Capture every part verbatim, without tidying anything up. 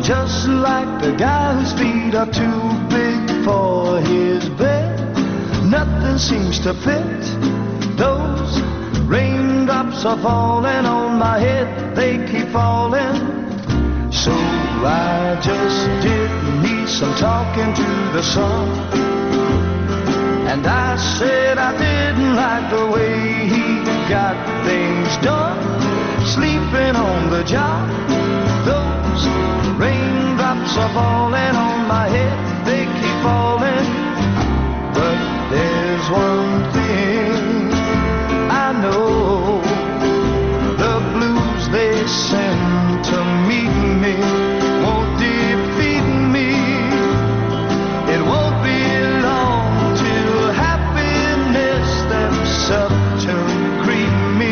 just like the guy whose feet are too big for his bed. Nothing seems to fit. Those raindrops are falling on my head, they keep falling. So I just did me some talking to the sun, and I said I didn't like the way he got things done, sleeping on the job. Those raindrops are falling on my head, they keep falling. But there's one thing I know, the blues they send to meet me won't defeat me. It won't be long till happiness steps up to greet me.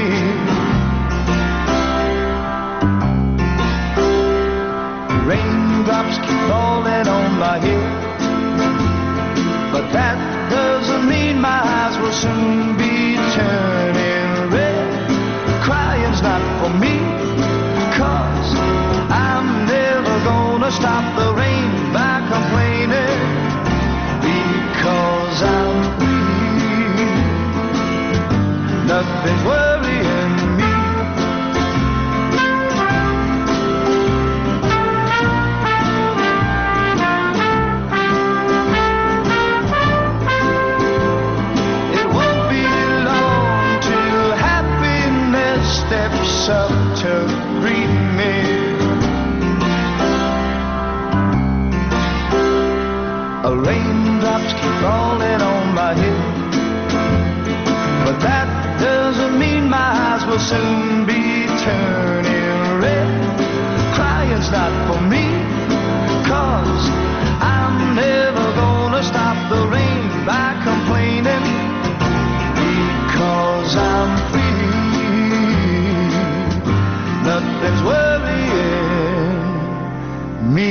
Raindrops keep falling on my head, but that doesn't mean my eyes will soon be turning red. Crying's not for me, 'cause I'm never gonna stop the rain by complaining, because I'm free. Nothing's worrying me. It won't be long till happiness steps up to greet me. Raindrops keep falling on my head, but that doesn't mean my eyes will soon be turning red. Crying's not for me, 'cause I'm never gonna stop the rain by complaining, because I'm free. Nothing's worrying me.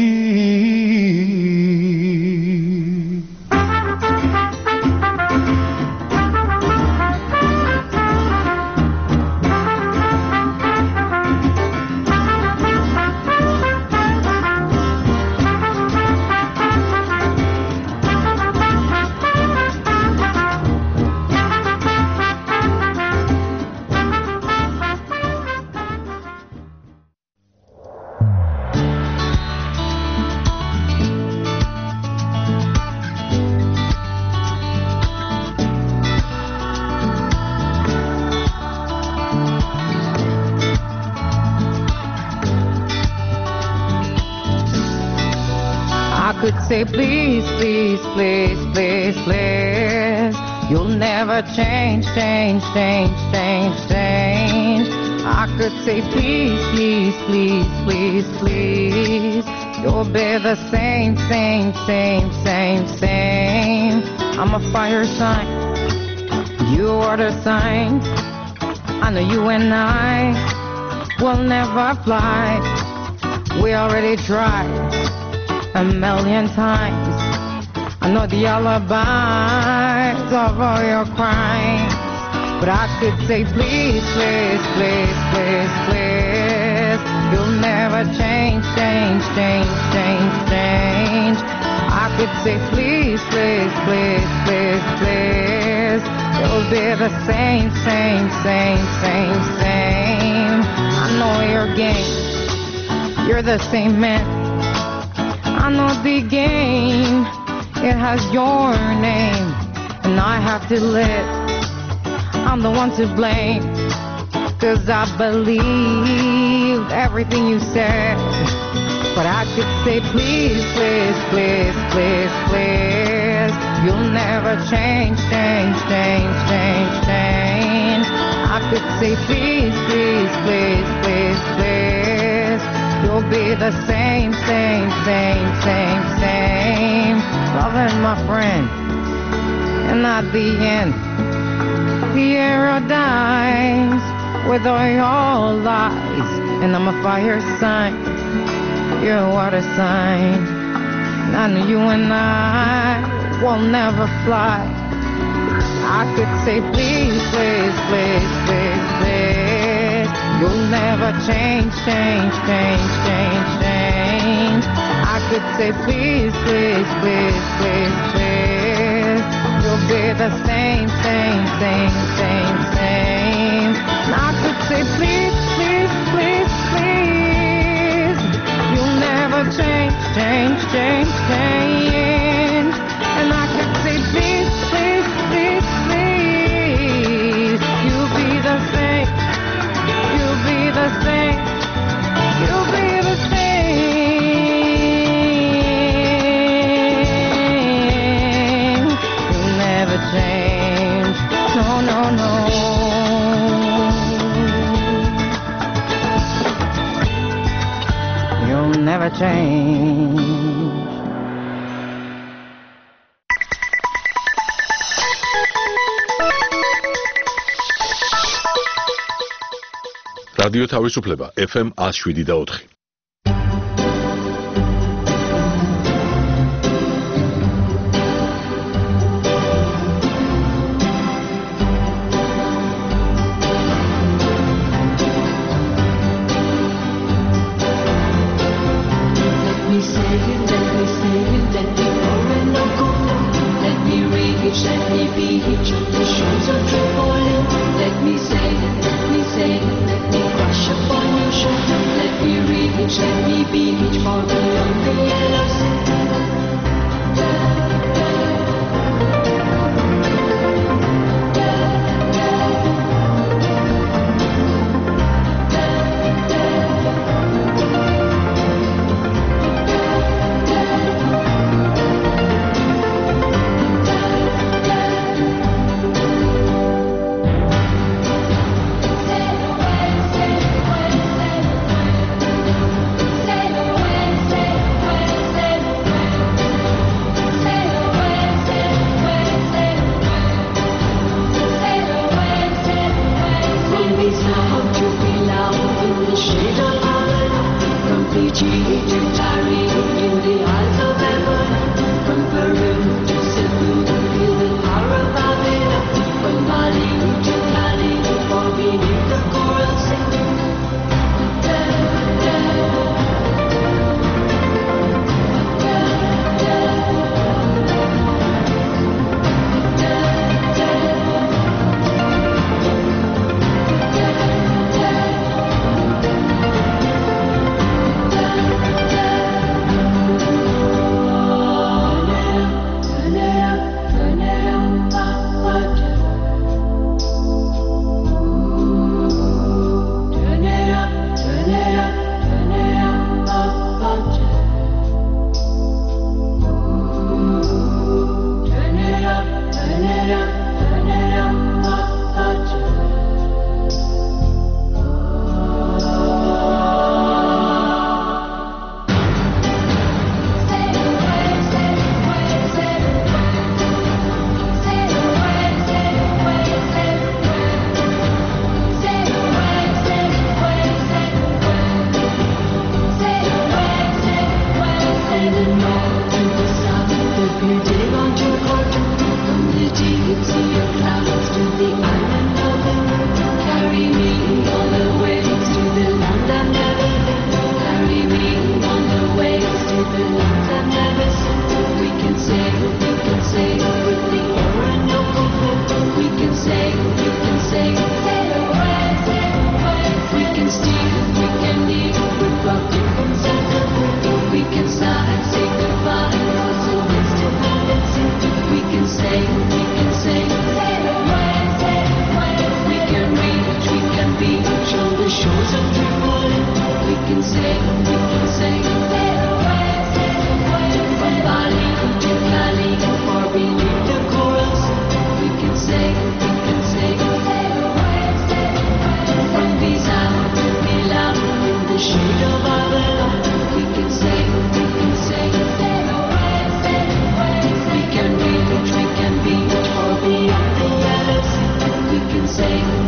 Could say please, please, please, please, please. You'll never change, change, change, change, change. I could say please, please, please, please, please. You'll be the same, same, same, same, same. I'm a fire sign, you are the sign. I know you and I will never fly. We already tried a million times. I know the alibis of all your crimes, but I could say please, please, please, please, please. You'll never change, change, change, change, change. I could say please, please, please, please, please. You'll be the same, same, same, same, same. I know your game, you're the same man. I know the game, it has your name, and I have to live. I'm the one to blame, 'cause I believed everything you said. But I could say please, please, please, please, please. You'll never change, change, change, change, change. I could say please, please, please, please, please. You'll be the same, same, same, same, same. Loving my friend, and at the end, the arrow dies with all your lies. And I'm a fire sign, you're a water sign. And I know you and I will never fly. I could say please, please, please, please, please. You'll never change, change, change, change, change. I could say please, please, please, please, please. You'll be the same, same, same, same, same. And I could say please, please, please, please. You'll never change, change, change, change. And I could say please, please, please, please. You'll be the same. You'll be the same. You'll be the same. You'll never change. No, no, no. You'll never change. რადიო თავისუფლება ეფ ემ one oh seven და four.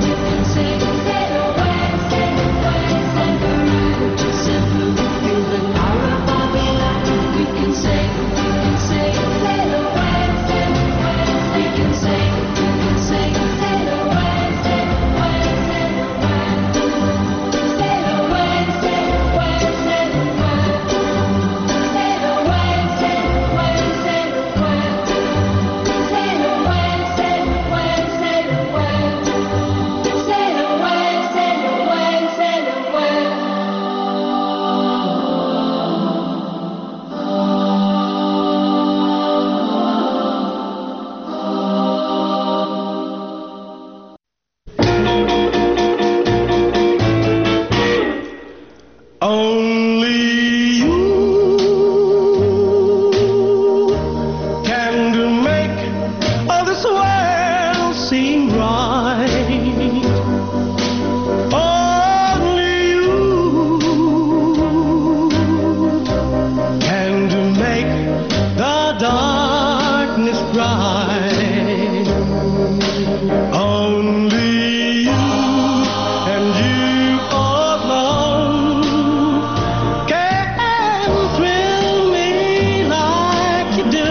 Feel the night. Only you and you alone can thrill me like you do,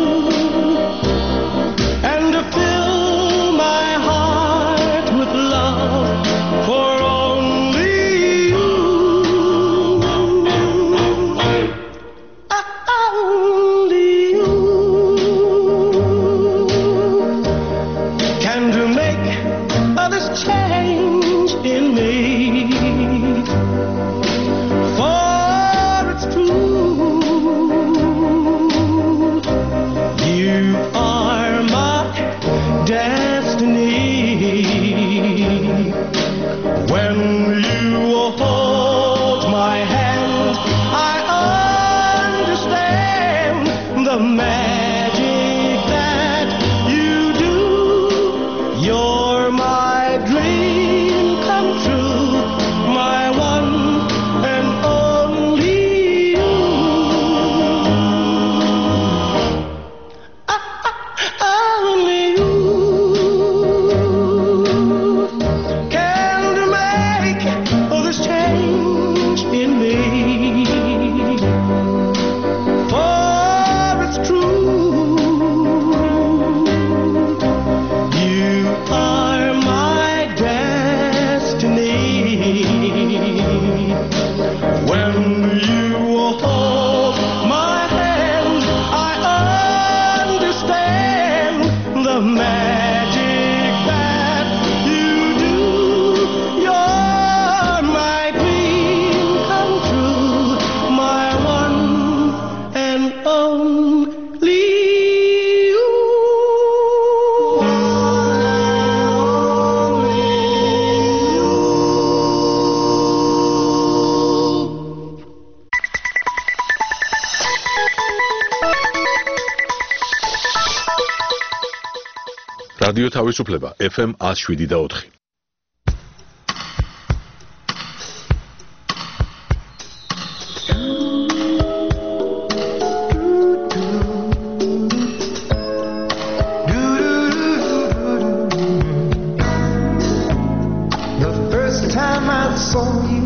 and to fill my heart with love for only you. Only you can to make others change in me. For it's true, you are my destiny. When you hold my hand, I understand the magic that you do. You're my dream come true, my one and only you. Only you can make all this change in me. For it's true, you are my destiny. When you hold my hand, I understand the magic that you do. You're my dream come true, my one and only you. რადიო თავისუფლება ეფ ემ one oh seven და four. The first time I saw you,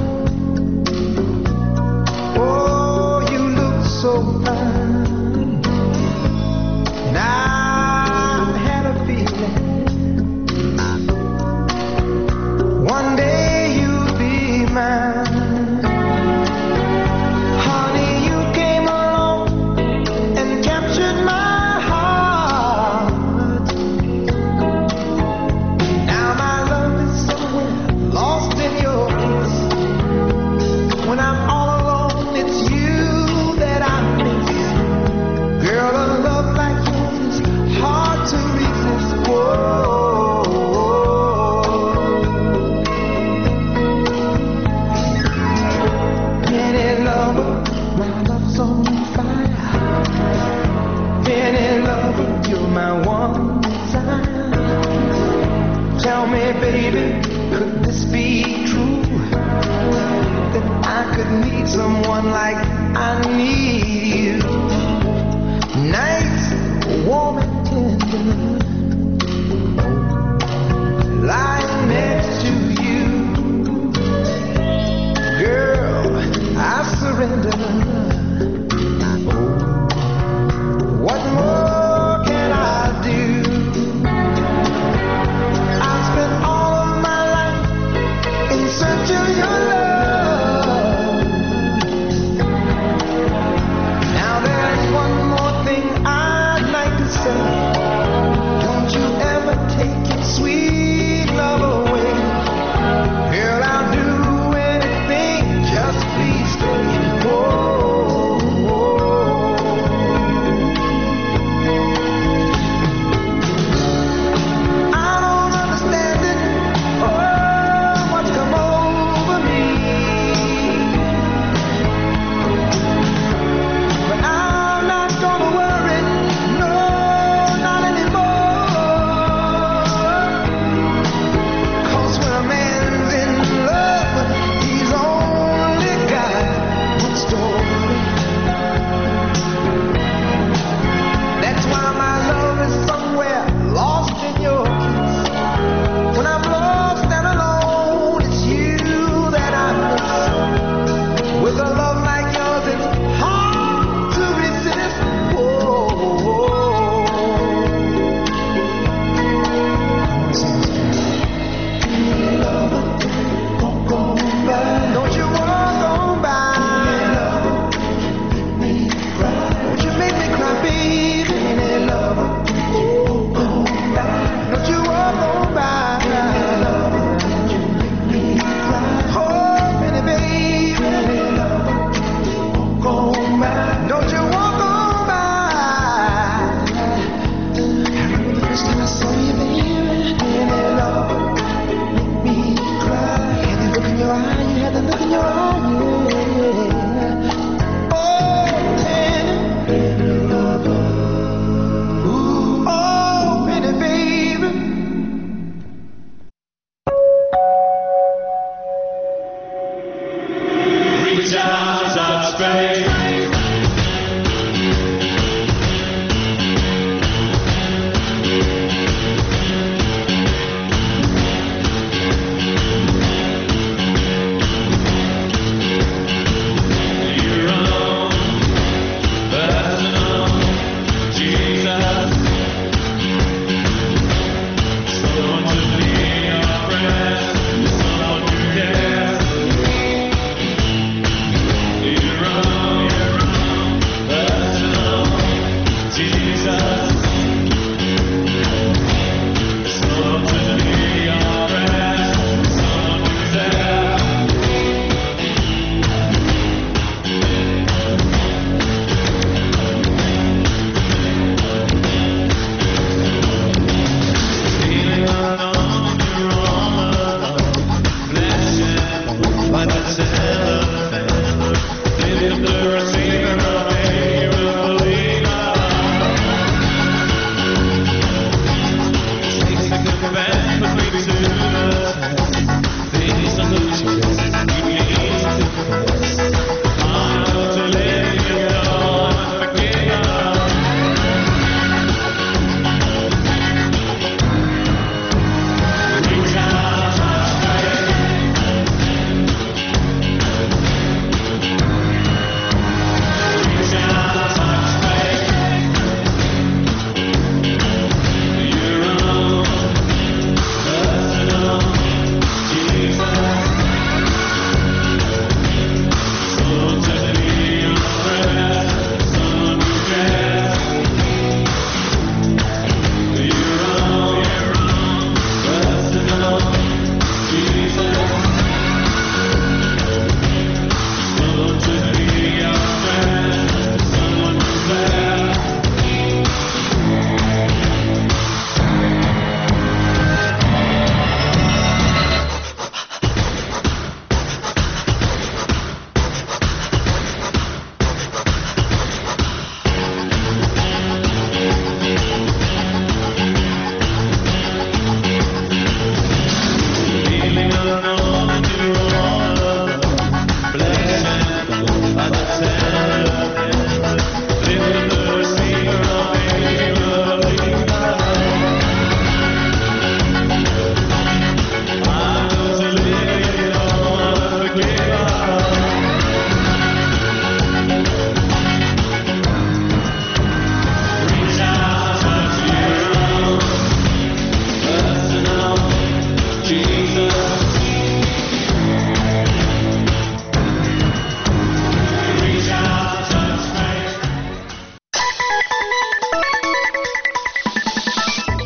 oh, you looked so fine. And I had a feeling one day you'd be mine. Honey, you came along and captured my heart. Now my love is somewhere lost in your kiss. When I'm all alone, it's you that I miss. Girl, a love like yours is hard to resist. Whoa. Penny lover, my love's on fire. Penny lover, you're my one desire. Tell me, baby, could this be true? That I could need someone like I need you. Nights warm and tender, lying next to you. Girl, I surrender. What more can I do? I spent all of my life in search of your love.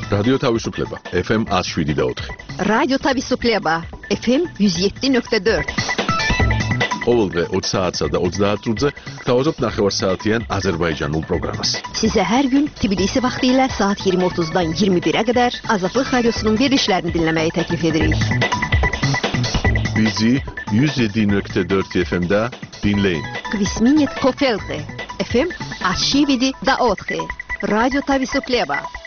რადიო თავისუფლება F M one oh seven point four. რადიო თავისუფლება F M one oh seven point four. ყოველდღე opt saatsa და ოცდაათ წუთზე გთავაზობთ ნახევარსაათიან აზერბაიჯანულ პროგრამას. Size her gün Tbilisi vaxtilə saat iyirmi otuzdan iyirmi birə qədər Azadlıq Radiosunun verilişlərini dinləməyi təklif edirik. Bizi one oh seven point four F M-də dinləyin. Kvisminit Kofelte F M one oh seven point four. Radyo Tavisuklieba.